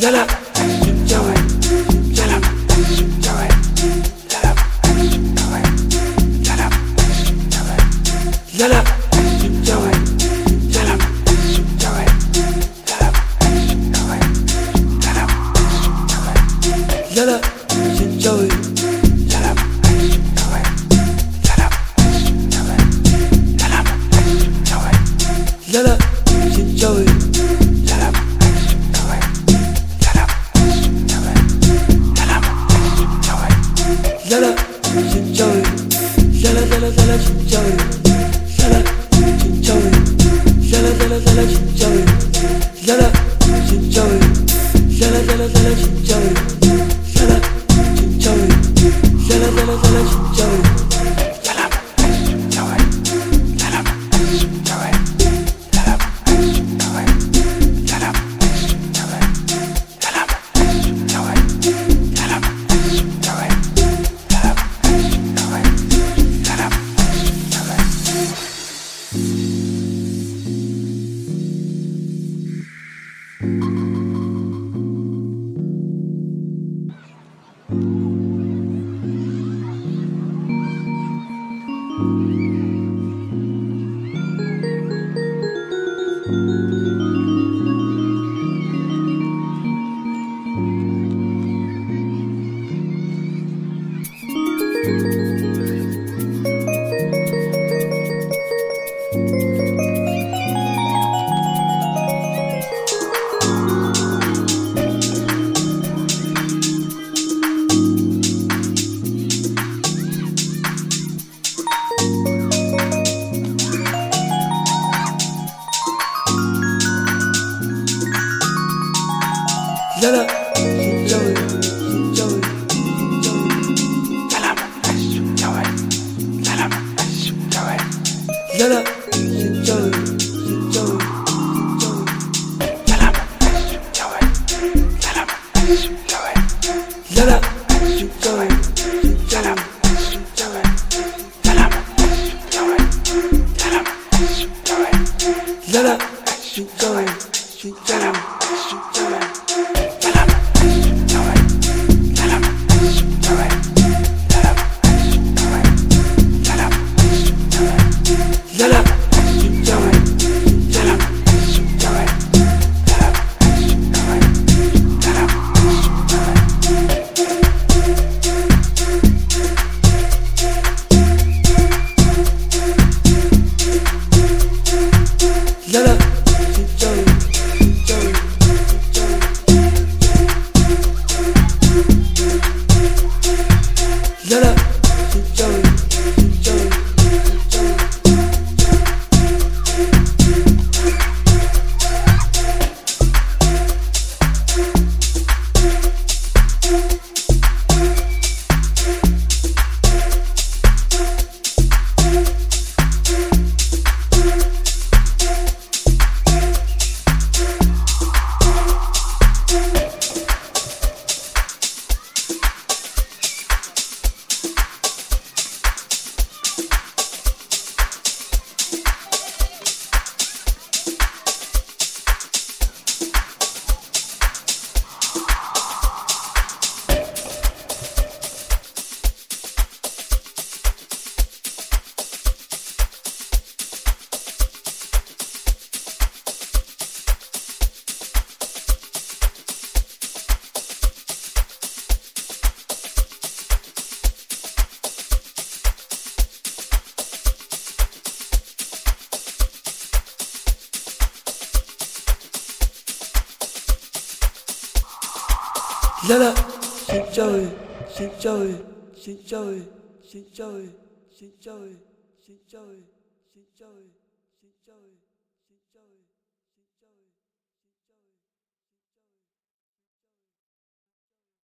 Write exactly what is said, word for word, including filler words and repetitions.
Yala, Joey, Yala, Joey, Yala, Yala, Yala, Joey, Yala, Joey, Yala, Yala, Joey, Yala, Yala, Joey. Yala, Joey, yala, yala, yala, Joey, yala, Joey, yala, yala, yala, Joey, yala, Joey, yala, yala, yala, Joey, yala, Joey, yala, yala, yala, Joey, yala, Joey, yala, Joey, yala, Joey, yala, Joey, Yala, Joey, Joey, Joey, Yala, Joey, Yala, Joey, Yala, Joey, Joey, Joey, Yala, Joey, Yala, Joey, Yala, Joey, Yala, Joey, Yala, Joey, Yala, Joey, Yala, Joey, Joey. Yala, Joey, Joey, Joey, Yala, Joey, Joey, Yala, Joey, Joey, Joey, Joey, Joey, Joey, Joey, Joey.